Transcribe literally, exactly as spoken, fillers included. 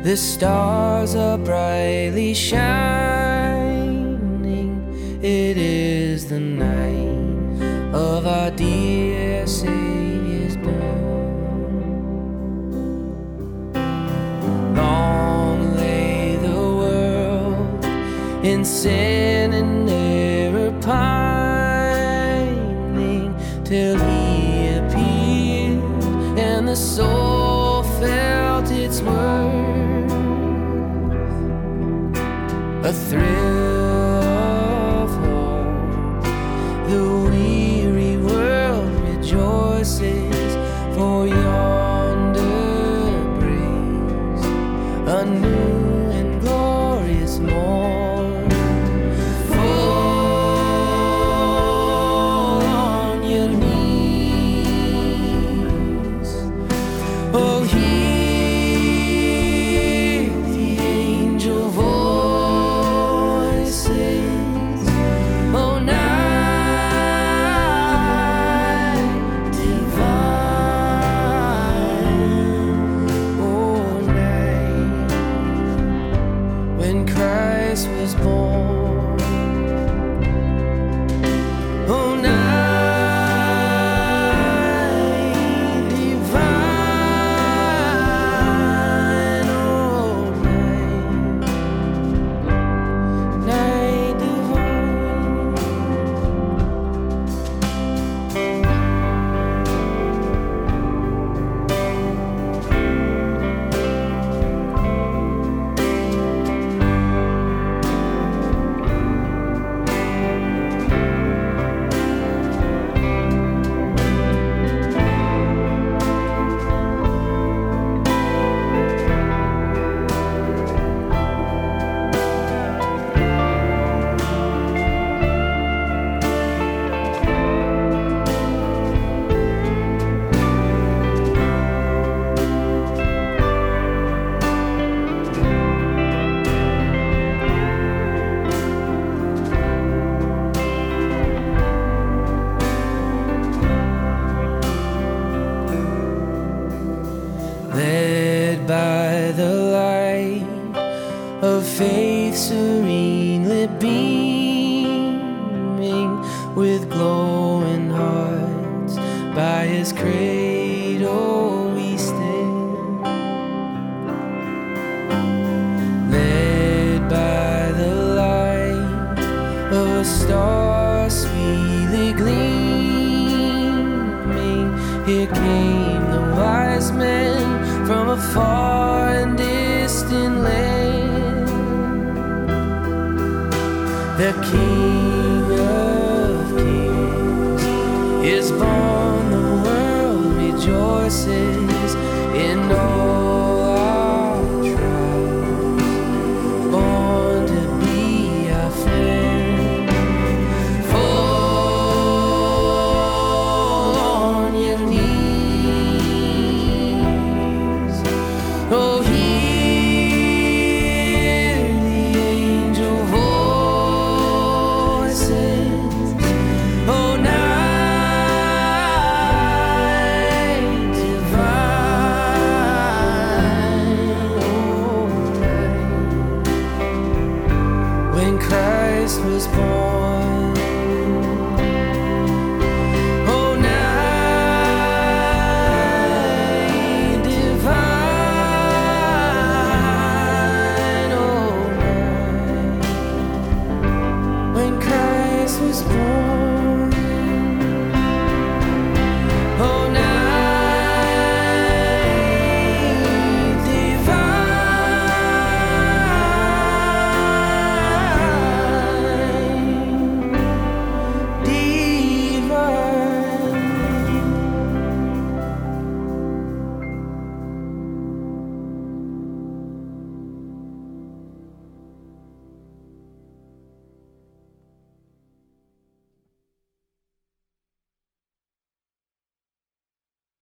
The stars are brightly shining. It is the night of our dear Savior's birth. Long lay the world in sin and error pining, till He appeared and the soul felt its worth. A thrill of hope, the weary world rejoices, for yonder breaks a new and glorious morn. Fall on your knees, oh, hear the angel voice. When Christ was born, oh, night divine, oh, night, night divine. Led by the light of faith serenely beaming, with glowing hearts by His cradle we stand. Led by the light of a star sweetly gleaming, here came the wise men from a far and distant land. The King of Kings is born, the world rejoices in all.